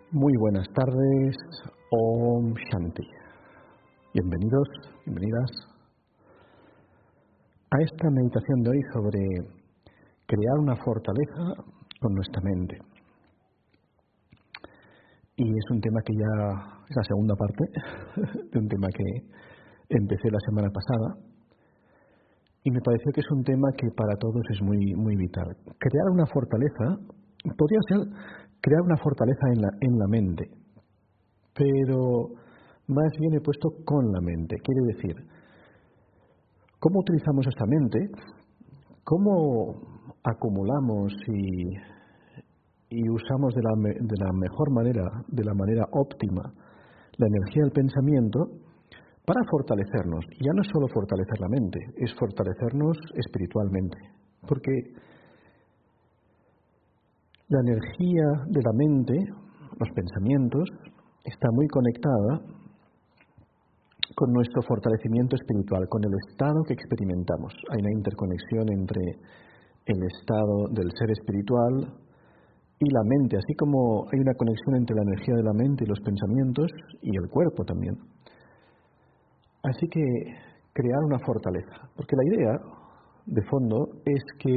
Muy buenas tardes, Om Shanti. Bienvenidos, bienvenidas a esta meditación de hoy sobre crear una fortaleza con nuestra mente. Y es un tema que ya es la segunda parte de un tema que empecé la semana pasada y me pareció que es un tema que para todos es muy vital. Crear una fortaleza podría ser crear una fortaleza en la mente, pero más bien he puesto con la mente. Quiere decir, ¿cómo utilizamos esta mente? ¿Cómo acumulamos y usamos de la mejor manera, de la manera óptima, la energía del pensamiento para fortalecernos? Y ya no es solo fortalecer la mente, es fortalecernos espiritualmente, porque la energía de la mente, los pensamientos, está muy conectada con nuestro fortalecimiento espiritual, con el estado que experimentamos. Hay una interconexión entre el estado del ser espiritual y la mente, así como hay una conexión entre la energía de la mente y los pensamientos y el cuerpo también. Así que crear una fortaleza, porque la idea de fondo es que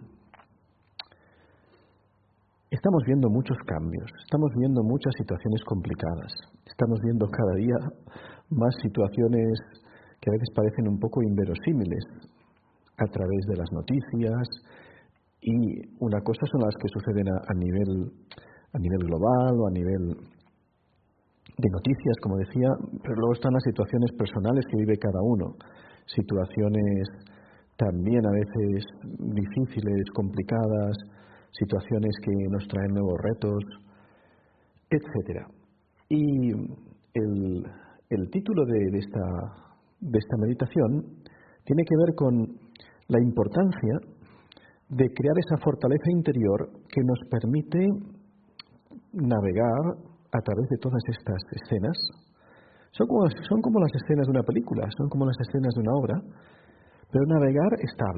estamos viendo muchos cambios, estamos viendo muchas situaciones complicadas, estamos viendo cada día más situaciones que a veces parecen un poco inverosímiles a través de las noticias, y una cosa son las que suceden a nivel global o a nivel de noticias, como decía, pero luego están las situaciones personales que vive cada uno, situaciones también a veces difíciles, complicadas, situaciones que nos traen nuevos retos, etcétera. Y el título de esta meditación tiene que ver con la importancia de crear esa fortaleza interior que nos permite navegar a través de todas estas escenas. Son como las escenas de una película, son como las escenas de una obra, pero navegar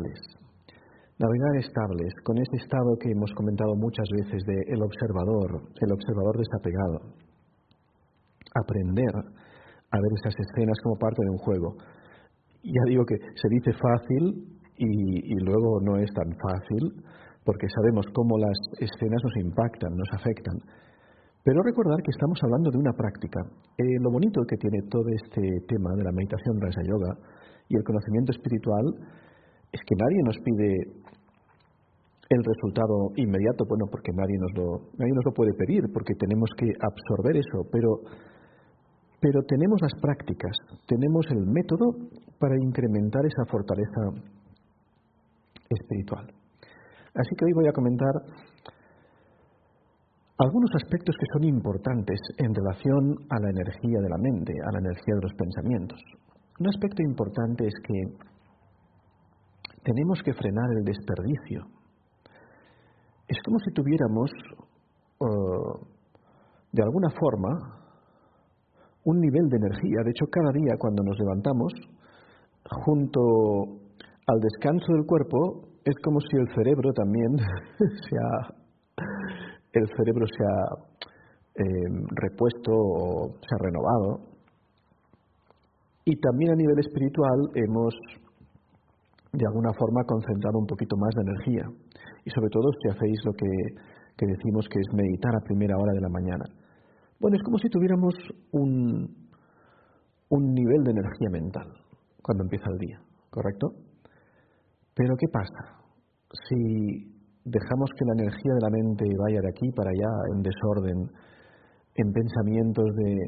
estables, con ese estado que hemos comentado muchas veces de el observador desapegado. Aprender a ver esas escenas como parte de un juego. Ya digo que se dice fácil y luego no es tan fácil, porque sabemos cómo las escenas nos impactan, nos afectan. Pero recordar que estamos hablando de una práctica. Lo bonito que tiene todo este tema de la meditación Raja Yoga y el conocimiento espiritual es que nadie nos pide el resultado inmediato, bueno, porque nadie nos lo puede pedir, porque tenemos que absorber eso, pero tenemos las prácticas, tenemos el método para incrementar esa fortaleza espiritual. Así que hoy voy a comentar algunos aspectos que son importantes en relación a la energía de la mente, a la energía de los pensamientos. Un aspecto importante es que tenemos que frenar el desperdicio. Es como si tuviéramos, de alguna forma, un nivel de energía. De hecho, cada día cuando nos levantamos, junto al descanso del cuerpo, es como si el cerebro también se ha repuesto o se ha renovado. Y también a nivel espiritual hemos, de alguna forma, concentrado un poquito más de energía. Y sobre todo si hacéis lo que decimos que es meditar a primera hora de la mañana. Bueno, es como si tuviéramos un nivel de energía mental cuando empieza el día, ¿correcto? Pero ¿qué pasa? Si dejamos que la energía de la mente vaya de aquí para allá en desorden, en pensamientos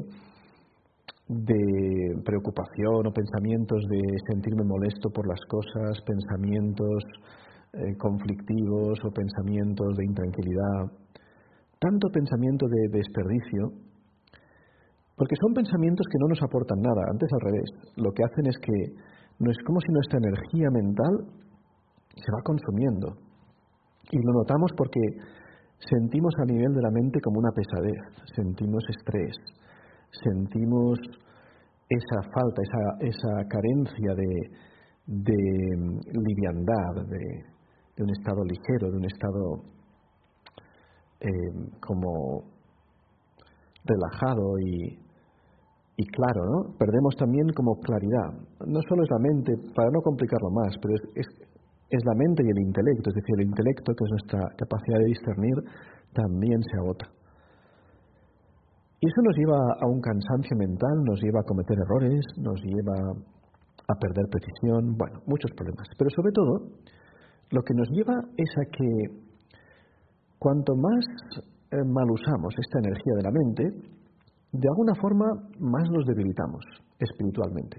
de preocupación o pensamientos de sentirme molesto por las cosas, pensamientos conflictivos o pensamientos de intranquilidad, tanto pensamiento de desperdicio, porque son pensamientos que no nos aportan nada, antes al revés, lo que hacen es que no es como si nuestra energía mental se va consumiendo, y lo notamos porque sentimos a nivel de la mente como una pesadez, sentimos estrés, sentimos esa falta, esa carencia de liviandad, de un estado ligero, de un estado como relajado y claro, ¿no? Perdemos también como claridad. No solo es la mente, para no complicarlo más, pero es la mente y el intelecto, es decir, el intelecto, que es nuestra capacidad de discernir, también se agota. Y eso nos lleva a un cansancio mental, nos lleva a cometer errores, nos lleva a perder precisión, bueno, muchos problemas. Pero sobre todo, lo que nos lleva es a que cuanto más mal usamos esta energía de la mente, de alguna forma más nos debilitamos espiritualmente.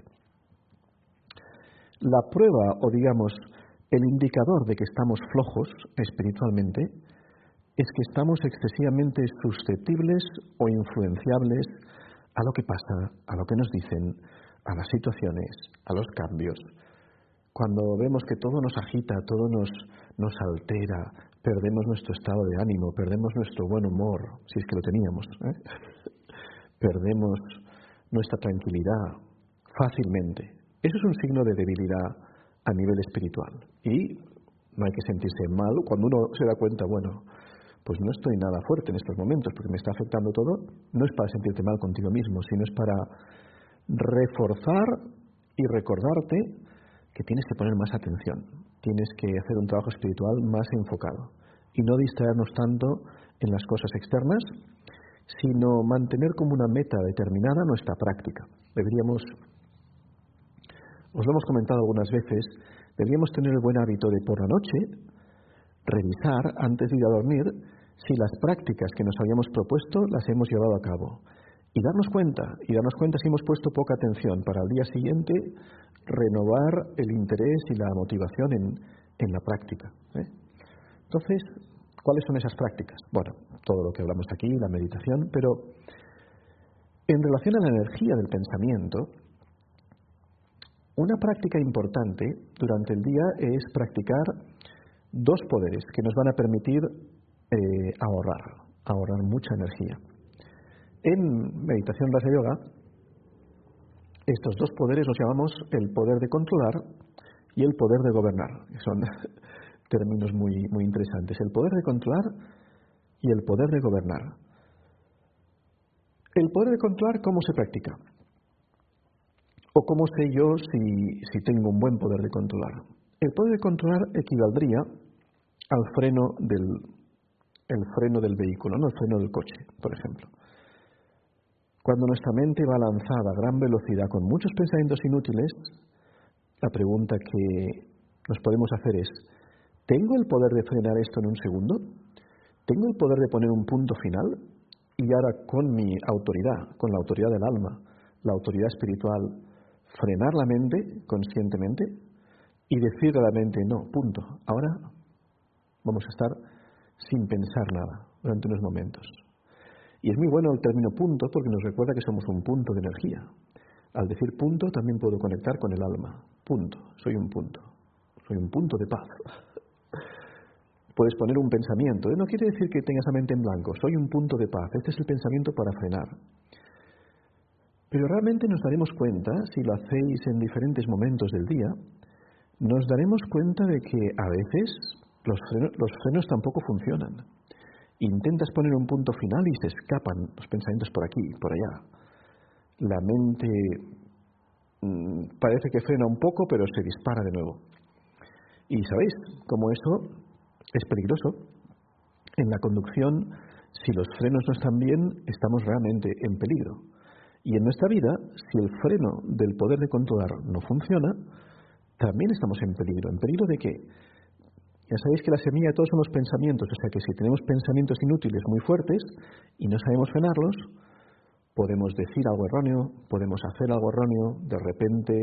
La prueba, o digamos, el indicador de que estamos flojos espiritualmente, es que estamos excesivamente susceptibles o influenciables a lo que pasa, a lo que nos dicen, a las situaciones, a los cambios. Cuando vemos que todo nos agita, todo nos altera, perdemos nuestro estado de ánimo, perdemos nuestro buen humor, si es que lo teníamos, perdemos nuestra tranquilidad fácilmente. Eso es un signo de debilidad a nivel espiritual. Y no hay que sentirse mal cuando uno se da cuenta, bueno, pues no estoy nada fuerte en estos momentos porque me está afectando todo. No es para sentirte mal contigo mismo, sino es para reforzar y recordarte que tienes que poner más atención, tienes que hacer un trabajo espiritual más enfocado y no distraernos tanto en las cosas externas, sino mantener como una meta determinada nuestra práctica. Os lo hemos comentado algunas veces, deberíamos tener el buen hábito de por la noche revisar antes de ir a dormir si las prácticas que nos habíamos propuesto las hemos llevado a cabo y darnos cuenta si hemos puesto poca atención para al día siguiente renovar el interés y la motivación en la práctica. Entonces, ¿cuáles son esas prácticas? Bueno, todo lo que hablamos aquí, la meditación, pero en relación a la energía del pensamiento, una práctica importante durante el día es practicar dos poderes que nos van a permitir ahorrar mucha energía. En meditación Raja Yoga, estos dos poderes los llamamos el poder de controlar y el poder de gobernar, que son términos muy, muy interesantes. El poder de controlar y el poder de gobernar. El poder de controlar, ¿cómo se practica? ¿O cómo sé yo si tengo un buen poder de controlar? El poder de controlar equivaldría al freno del vehículo, no el freno del coche, por ejemplo. Cuando nuestra mente va lanzada a gran velocidad con muchos pensamientos inútiles, la pregunta que nos podemos hacer es, ¿tengo el poder de frenar esto en un segundo? ¿Tengo el poder de poner un punto final? Y ahora con mi autoridad, con la autoridad del alma, la autoridad espiritual, frenar la mente conscientemente y decirle a la mente, no, punto, ahora vamos a estar sin pensar nada durante unos momentos. Y es muy bueno el término punto porque nos recuerda que somos un punto de energía. Al decir punto también puedo conectar con el alma. Punto, soy un punto de paz. Puedes poner un pensamiento, no quiere decir que tengas la mente en blanco, soy un punto de paz, este es el pensamiento para frenar. Pero realmente nos daremos cuenta, si lo hacéis en diferentes momentos del día, nos daremos cuenta de que a veces los frenos tampoco funcionan. Intentas poner un punto final y se escapan los pensamientos por aquí, por allá. La mente parece que frena un poco, pero se dispara de nuevo. Y sabéis cómo eso es peligroso. En la conducción, si los frenos no están bien, estamos realmente en peligro. Y en nuestra vida, si el freno del poder de controlar no funciona, también estamos en peligro. ¿En peligro de qué? Ya sabéis que la semilla de todos son los pensamientos, o sea que si tenemos pensamientos inútiles muy fuertes y no sabemos frenarlos, podemos decir algo erróneo, podemos hacer algo erróneo, de repente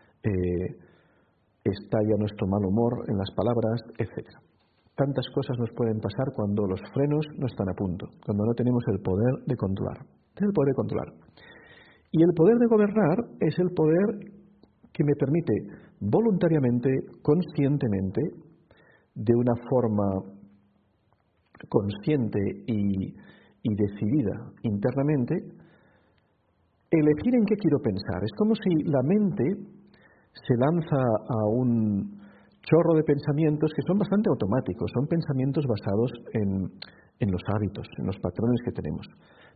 estalla nuestro mal humor en las palabras, etc. Tantas cosas nos pueden pasar cuando los frenos no están a punto, cuando no tenemos el poder de controlar. El poder de controlar. Y el poder de gobernar es el poder que me permite voluntariamente, conscientemente, de una forma consciente y decidida internamente, elegir en qué quiero pensar. Es como si la mente se lanza a un chorro de pensamientos que son bastante automáticos, son pensamientos basados en los hábitos, en los patrones que tenemos.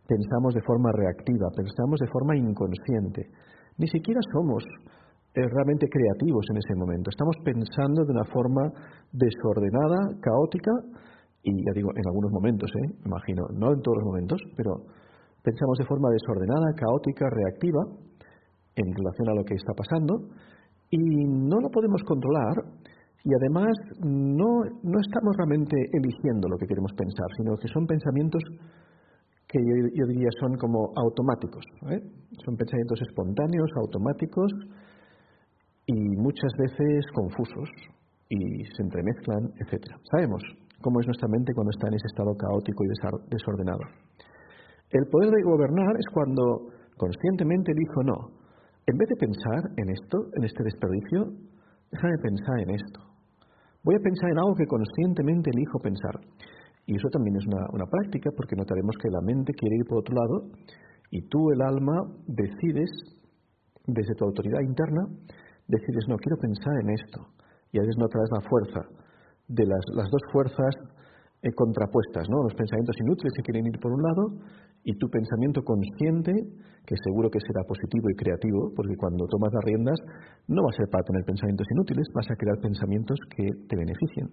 pensamos de forma reactiva, pensamos de forma inconsciente. Ni siquiera somos realmente creativos en ese momento. Estamos pensando de una forma desordenada, caótica, y ya digo, en algunos momentos, imagino, no en todos los momentos, pero pensamos de forma desordenada, caótica, reactiva, en relación a lo que está pasando, y no lo podemos controlar, y además no estamos realmente eligiendo lo que queremos pensar, sino que son pensamientos que yo diría son como automáticos, son pensamientos espontáneos, automáticos, y muchas veces confusos, y se entremezclan, etc. Sabemos cómo es nuestra mente cuando está en ese estado caótico y desordenado. El poder de gobernar es cuando conscientemente elijo no. En vez de pensar en esto, en este desperdicio, déjame pensar en esto. Voy a pensar en algo que conscientemente elijo pensar. Y eso también es una práctica, porque notaremos que la mente quiere ir por otro lado y tú, el alma, decides, desde tu autoridad interna, decides, no, quiero pensar en esto. Y a veces notarás la fuerza de las dos fuerzas contrapuestas, ¿no? Los pensamientos inútiles que quieren ir por un lado y tu pensamiento consciente, que seguro que será positivo y creativo, porque cuando tomas las riendas no va a ser para tener pensamientos inútiles, vas a crear pensamientos que te beneficien.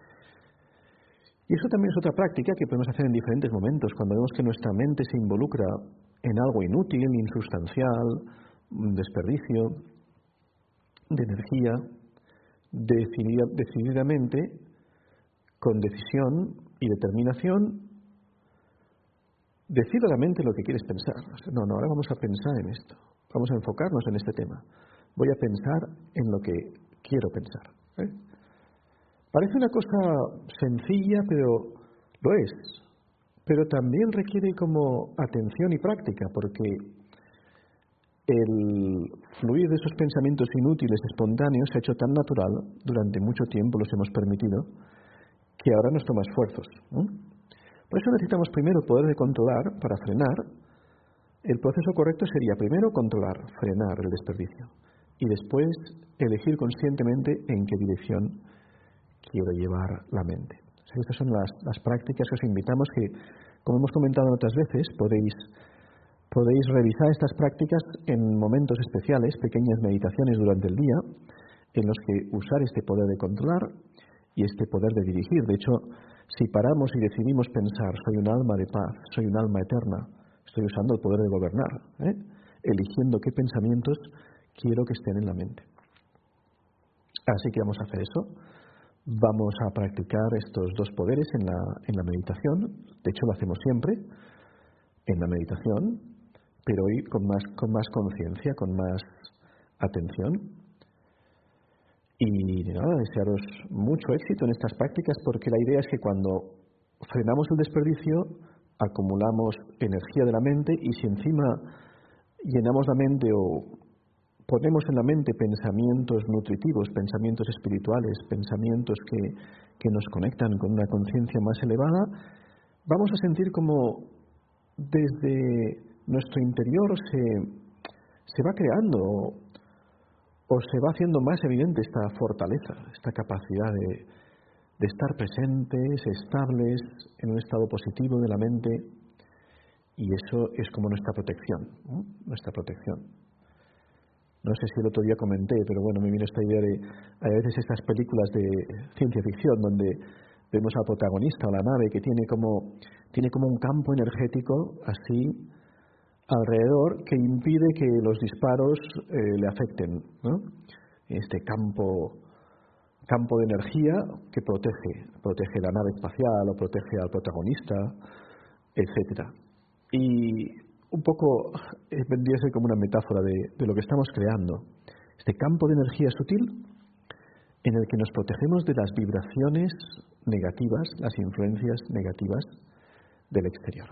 Y eso también es otra práctica que podemos hacer en diferentes momentos, cuando vemos que nuestra mente se involucra en algo inútil, insustancial, un desperdicio de energía, decididamente, con decisión y determinación, decide a la mente lo que quieres pensar. No, ahora vamos a pensar en esto, vamos a enfocarnos en este tema. Voy a pensar en lo que quiero pensar. Parece una cosa sencilla, pero lo es. Pero también requiere como atención y práctica, porque el fluir de esos pensamientos inútiles, espontáneos, se ha hecho tan natural, durante mucho tiempo los hemos permitido, que ahora nos toma esfuerzos. Por eso necesitamos primero poder de controlar para frenar. El proceso correcto sería primero controlar, frenar el desperdicio, y después elegir conscientemente en qué dirección quiero llevar la mente. Estas son las prácticas que os invitamos, que, como hemos comentado otras veces, podéis revisar estas prácticas en momentos especiales, pequeñas meditaciones durante el día, en los que usar este poder de controlar y este poder de dirigir. De hecho, si paramos y decidimos pensar, soy un alma de paz, soy un alma eterna, estoy usando el poder de gobernar, eligiendo qué pensamientos quiero que estén en la mente. Así que vamos a hacer eso. Vamos a practicar estos dos poderes en la meditación. De hecho, lo hacemos siempre en la meditación, pero hoy con más conciencia, con más atención. Y nada, desearos mucho éxito en estas prácticas, porque la idea es que cuando frenamos el desperdicio, acumulamos energía de la mente, y si encima llenamos la mente o ponemos en la mente pensamientos nutritivos, pensamientos espirituales, pensamientos que nos conectan con una conciencia más elevada, vamos a sentir como desde nuestro interior se va creando o se va haciendo más evidente esta fortaleza, esta capacidad de estar presentes, estables, en un estado positivo de la mente, y eso es como nuestra protección, ¿no? Nuestra protección. No sé si el otro día comenté, pero bueno, me vino esta idea de, a veces estas películas de ciencia ficción donde vemos al protagonista o la nave que tiene como un campo energético así alrededor que impide que los disparos le afecten, ¿no? Este campo de energía que protege la nave espacial o protege al protagonista, etcétera. Y un poco vendría a ser como una metáfora de lo que estamos creando. Este campo de energía sutil en el que nos protegemos de las vibraciones negativas, las influencias negativas del exterior.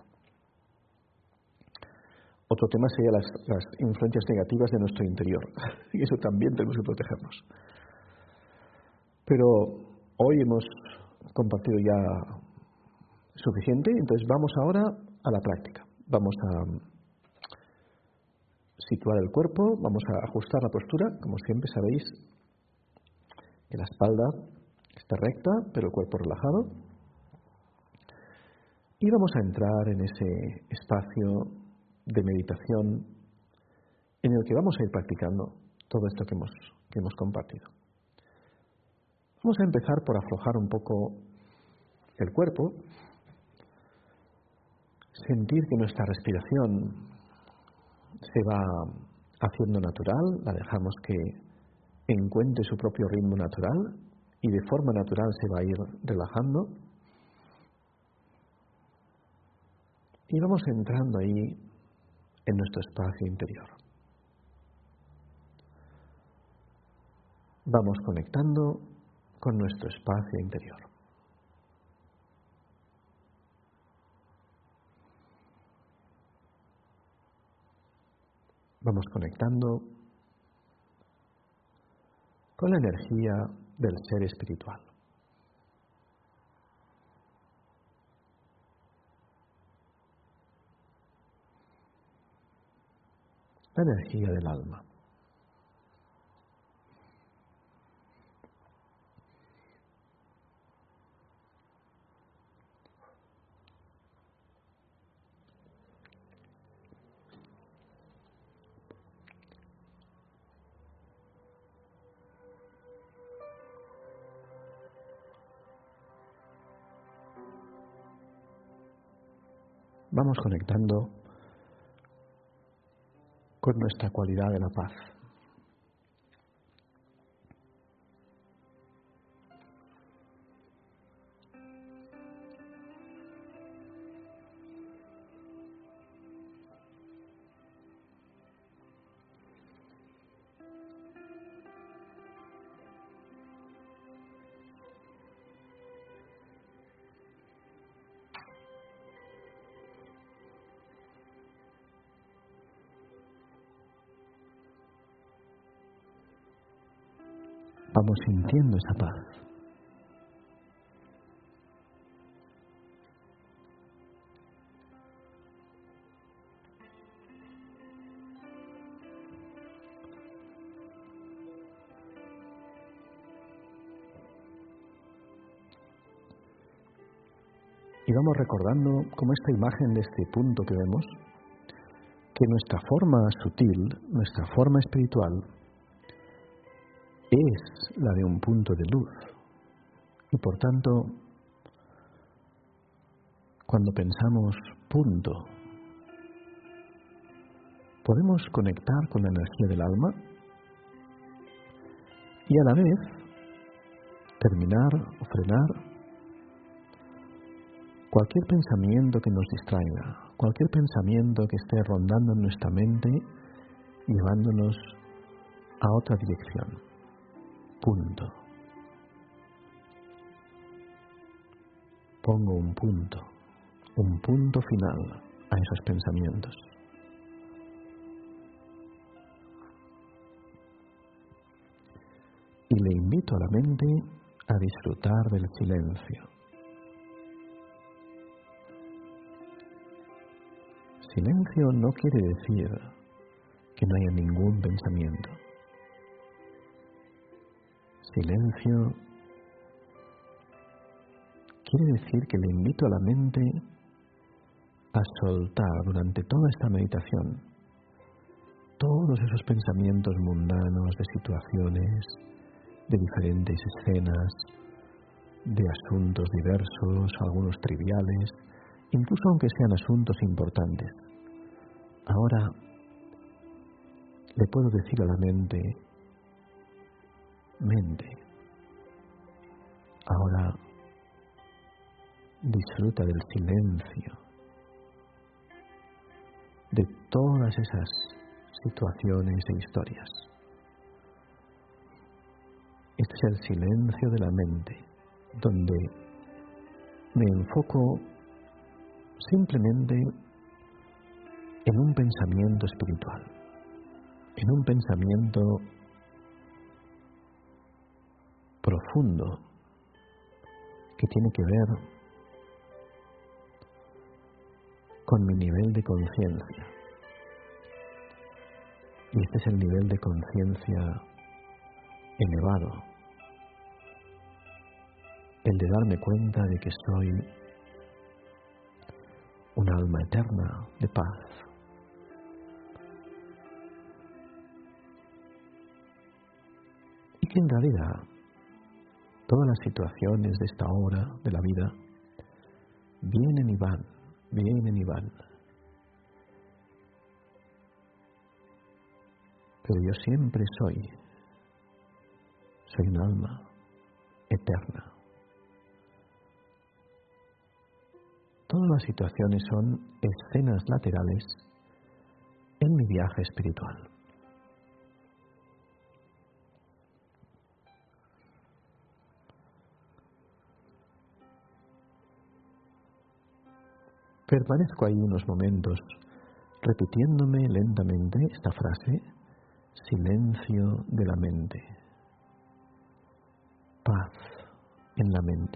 Otro tema sería las influencias negativas de nuestro interior. Y eso también tenemos que protegernos. Pero hoy hemos compartido ya suficiente, entonces vamos ahora a la práctica. Vamos a situar el cuerpo, vamos a ajustar la postura. Como siempre sabéis, que la espalda está recta, pero el cuerpo relajado. Y vamos a entrar en ese espacio de meditación en el que vamos a ir practicando todo esto que hemos compartido. Vamos a empezar por aflojar un poco el cuerpo, sentir que nuestra respiración se va haciendo natural, la dejamos que encuentre su propio ritmo natural y de forma natural se va a ir relajando. Y vamos entrando ahí en nuestro espacio interior. Vamos conectando con nuestro espacio interior. Vamos conectando con la energía del ser espiritual. La energía del alma. Vamos conectando con nuestra cualidad de la paz. Vamos sintiendo esa paz. Y vamos recordando como esta imagen de este punto que vemos, que nuestra forma sutil, nuestra forma espiritual, es la de un punto de luz. Y por tanto, cuando pensamos punto, podemos conectar con la energía del alma y a la vez terminar o frenar cualquier pensamiento que nos distraiga, cualquier pensamiento que esté rondando en nuestra mente, llevándonos a otra dirección. Punto. Pongo un punto final a esos pensamientos. Y le invito a la mente a disfrutar del silencio. Silencio no quiere decir que no haya ningún pensamiento. Silencio quiere decir que le invito a la mente a soltar durante toda esta meditación todos esos pensamientos mundanos de situaciones, de diferentes escenas, de asuntos diversos, algunos triviales, incluso aunque sean asuntos importantes. Ahora le puedo decir a la mente, ahora disfruta del silencio, de todas esas situaciones e historias. Este es el silencio de la mente, donde me enfoco simplemente en un pensamiento espiritual, en un pensamiento profundo que tiene que ver con mi nivel de conciencia. Y este es el nivel de conciencia elevado, el de darme cuenta de que soy un alma eterna de paz. Y que en realidad todas las situaciones de esta hora de la vida vienen y van, vienen y van. Pero yo siempre soy un alma eterna. Todas las situaciones son escenas laterales en mi viaje espiritual. Permanezco ahí unos momentos repitiéndome lentamente esta frase: silencio de la mente, paz en la mente.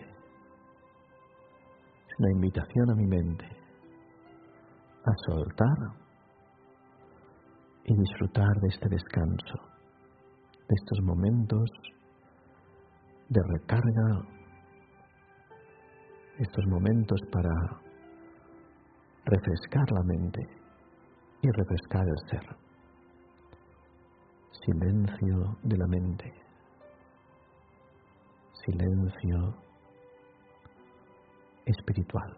Es una invitación a mi mente a soltar y disfrutar de este descanso, de estos momentos de recarga, estos momentos para refrescar la mente y refrescar el ser. Silencio de la mente, silencio espiritual.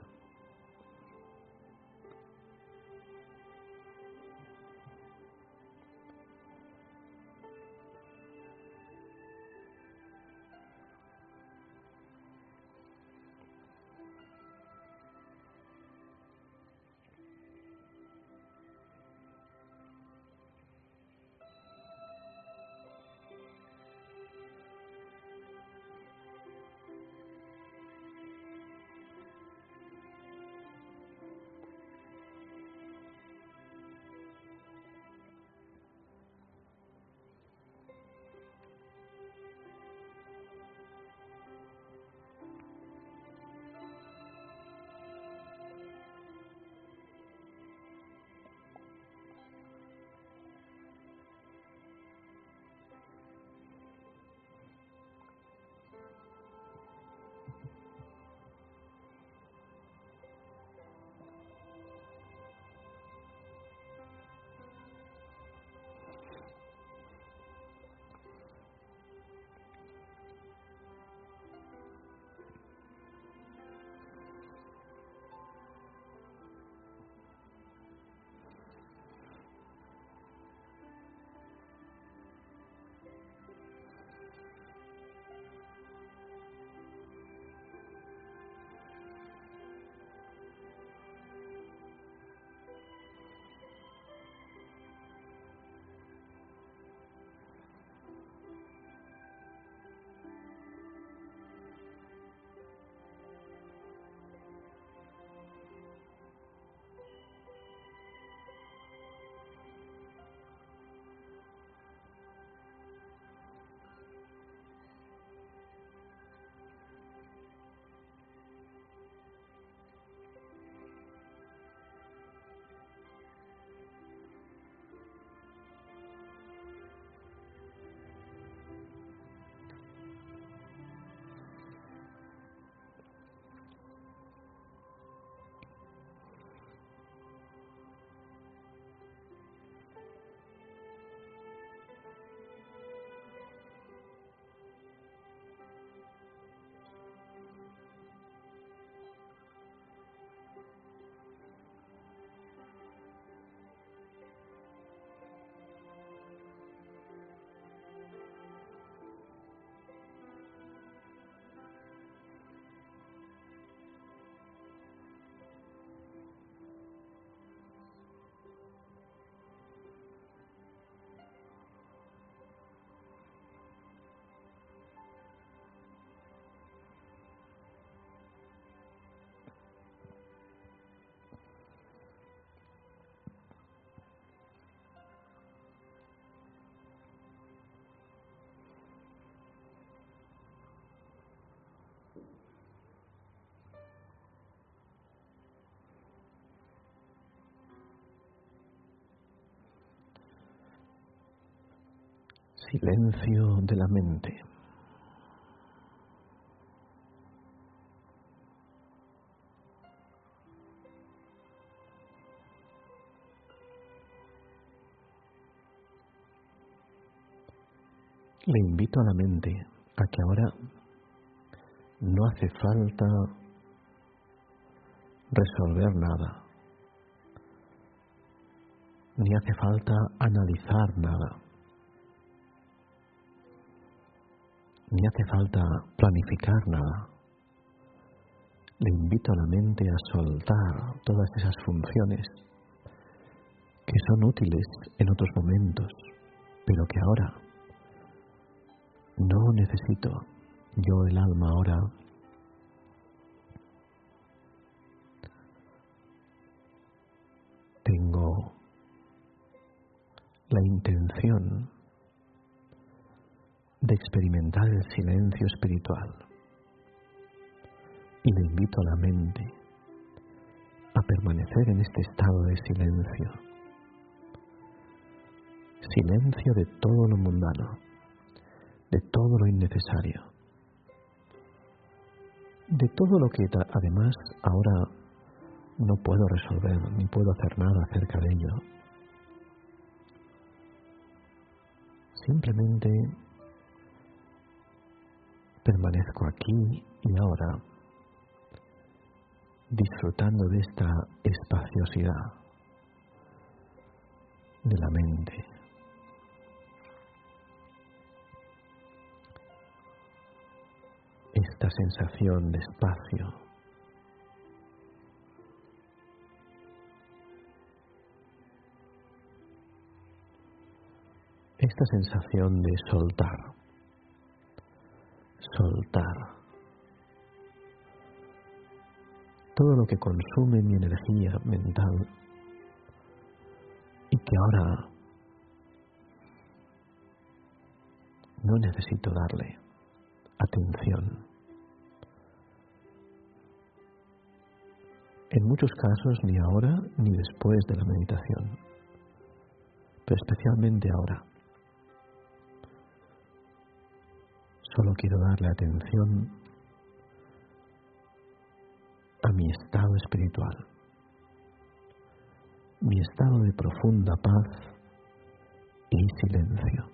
Silencio de la mente. Le invito a la mente a que ahora no hace falta resolver nada, ni hace falta analizar nada, ni hace falta planificar nada. Le invito a la mente a soltar todas esas funciones que son útiles en otros momentos, pero que ahora no necesito. Yo, el alma, ahora tengo la intención de experimentar el silencio espiritual y le invito a la mente a permanecer en este estado de silencio. Silencio de todo lo mundano, de todo lo innecesario, de todo lo que además ahora no puedo resolver ni puedo hacer nada acerca de ello. Simplemente permanezco aquí y ahora, disfrutando de esta espaciosidad de la mente. Esta sensación de espacio, esta sensación de soltar todo lo que consume mi energía mental y que ahora no necesito darle atención. En muchos casos ni ahora ni después de la meditación, pero especialmente ahora. Solo quiero darle atención a mi estado espiritual, mi estado de profunda paz y silencio.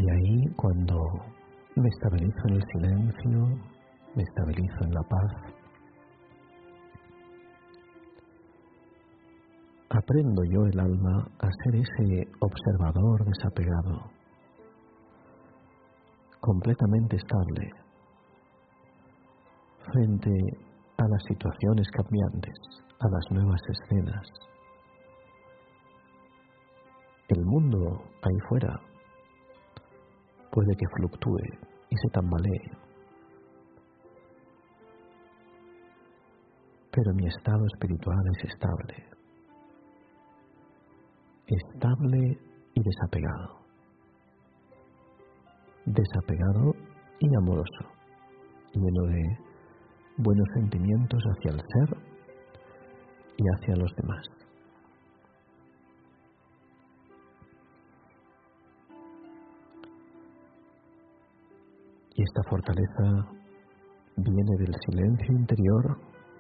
Y ahí, cuando me estabilizo en el silencio, me estabilizo en la paz, aprendo yo, el alma, a ser ese observador desapegado, completamente estable, frente a las situaciones cambiantes, a las nuevas escenas. El mundo ahí fuera puede que fluctúe y se tambalee, pero mi estado espiritual es estable y desapegado y amoroso, lleno de buenos sentimientos hacia el ser y hacia los demás. Y esta fortaleza viene del silencio interior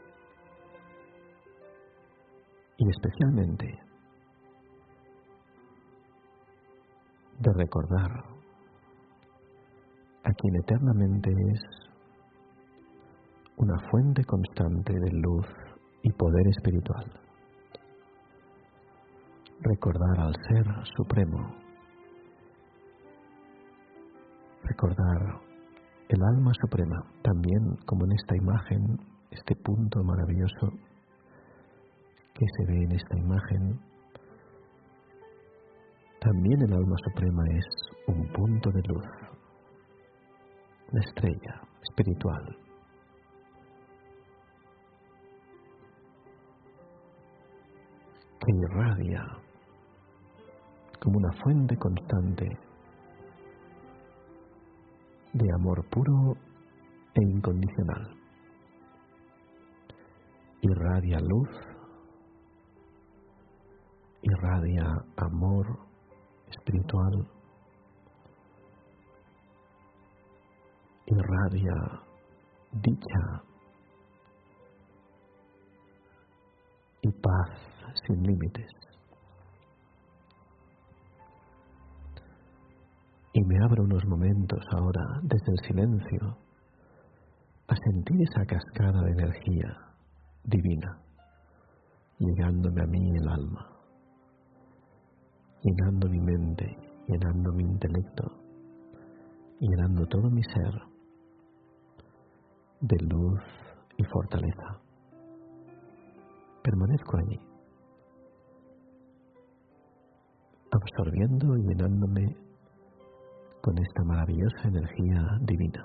y especialmente de recordar a quien eternamente es una fuente constante de luz y poder espiritual. Recordar al Ser Supremo, recordar el alma suprema, también como en esta imagen, este punto maravilloso que se ve en esta imagen. También el alma suprema es un punto de luz, una estrella espiritual. Que irradia como una fuente constante de amor puro e incondicional. Irradia luz, irradia amor espiritual, irradia dicha y paz sin límites. Y me abro unos momentos ahora, desde el silencio, a sentir esa cascada de energía divina, llegándome a mí el alma, llenando mi mente, llenando mi intelecto, llenando todo mi ser de luz y fortaleza. Permanezco allí, absorbiendo y llenándome con esta maravillosa energía divina.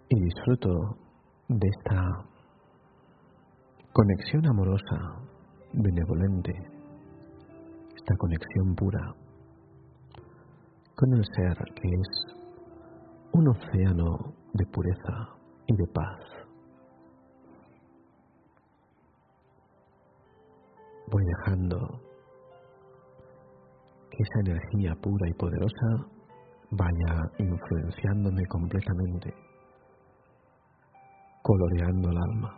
y disfruto de esta conexión amorosa, benevolente, esta conexión pura con el ser que es un océano de pureza y de paz. Voy dejando que esa energía pura y poderosa vaya influenciándome completamente, coloreando el alma.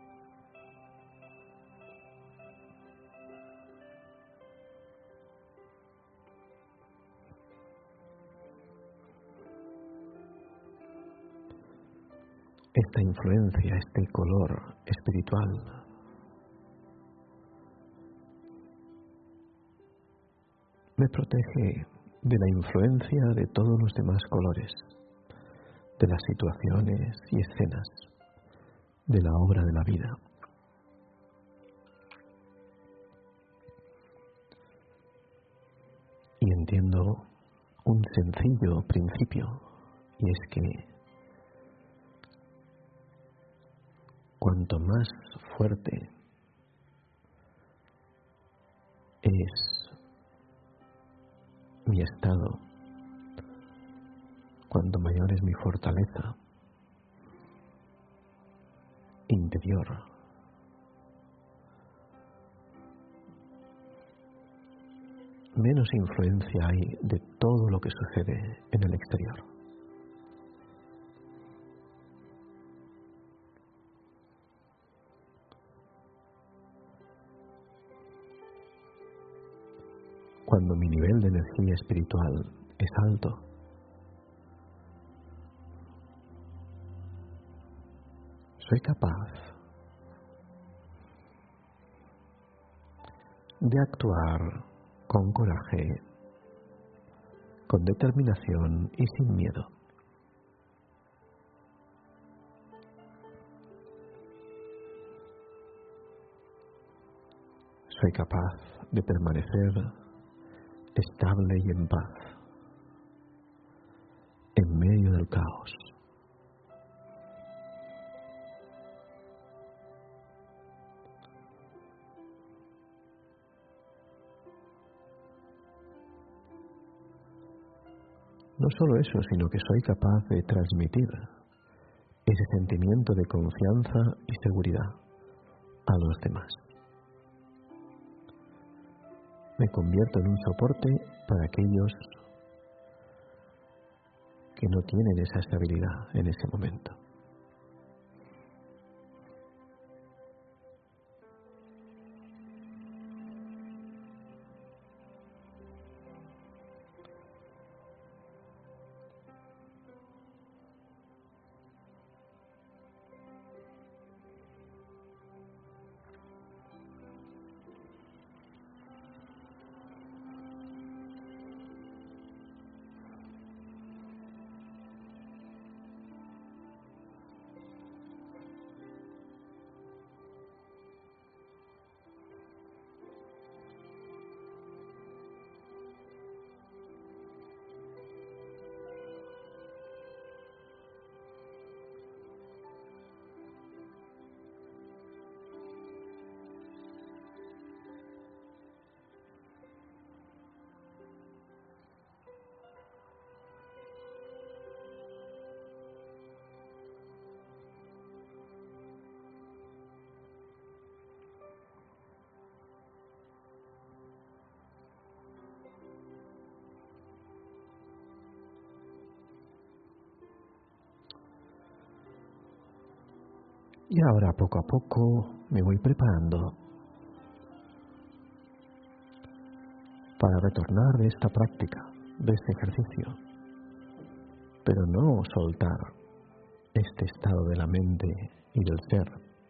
Esta influencia, este color espiritual me protege de la influencia de todos los demás colores, de las situaciones y escenas, de la obra de la vida. Y entiendo un sencillo principio, y es que cuanto más fuerte es mi estado, cuanto mayor es mi fortaleza interior, menos influencia hay de todo lo que sucede en el exterior. Cuando mi nivel de energía espiritual es alto, soy capaz de actuar con coraje, con determinación y sin miedo. Soy capaz de permanecer estable y en paz, en medio del caos. No solo eso, sino que soy capaz de transmitir ese sentimiento de confianza y seguridad a los demás. Me convierto en un soporte para aquellos que no tienen esa estabilidad en ese momento. Y ahora poco a poco me voy preparando para retornar de esta práctica, de este ejercicio, pero no soltar este estado de la mente y del ser,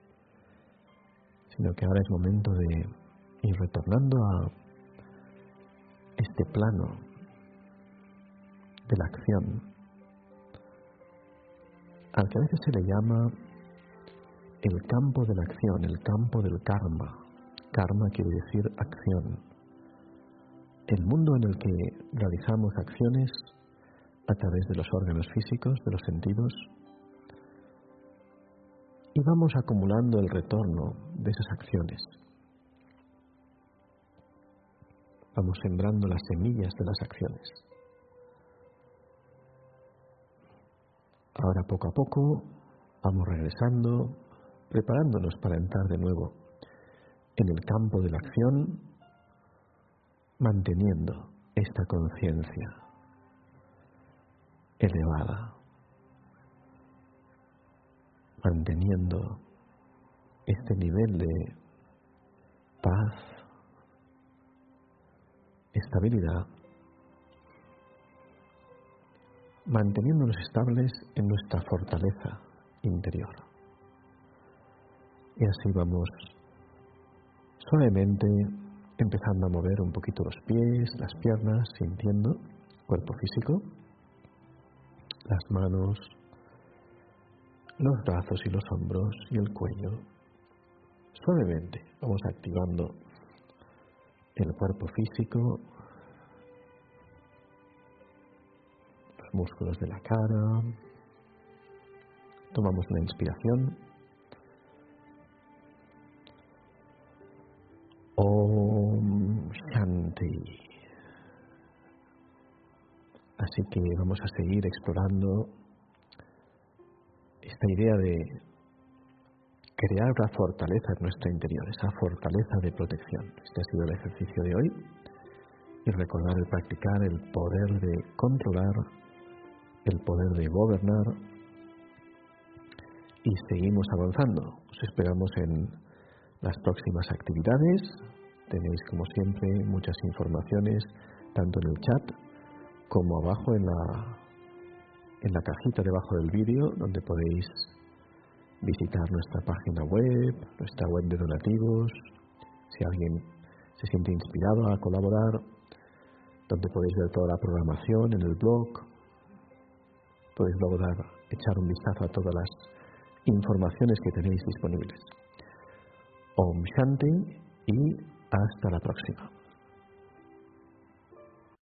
sino que ahora es momento de ir retornando a este plano de la acción, al que a veces se le llama el campo de la acción, el campo del karma. Karma quiere decir acción. El mundo en el que realizamos acciones a través de los órganos físicos, de los sentidos, y vamos acumulando el retorno de esas acciones. Vamos sembrando las semillas de las acciones. Ahora poco a poco vamos regresando, preparándonos para entrar de nuevo en el campo de la acción, manteniendo esta conciencia elevada, manteniendo este nivel de paz, estabilidad, manteniéndonos estables en nuestra fortaleza interior. Y así vamos suavemente empezando a mover un poquito los pies, las piernas, sintiendo el cuerpo físico, las manos, los brazos y los hombros y el cuello. Suavemente vamos activando el cuerpo físico, los músculos de la cara. Tomamos una inspiración. Om Shanti. Así que vamos a seguir explorando esta idea de crear la fortaleza en nuestro interior, esa fortaleza de protección. Este ha sido el ejercicio de hoy. Y recordar y practicar el poder de controlar, el poder de gobernar. Y seguimos avanzando. Os esperamos en las próximas actividades. Tenéis, como siempre, muchas informaciones, tanto en el chat como abajo en la cajita debajo del vídeo, donde podéis visitar nuestra página web, nuestra web de donativos, si alguien se siente inspirado a colaborar, donde podéis ver toda la programación en el blog. Podéis luego echar un vistazo a todas las informaciones que tenéis disponibles. Om Shanti y hasta la próxima.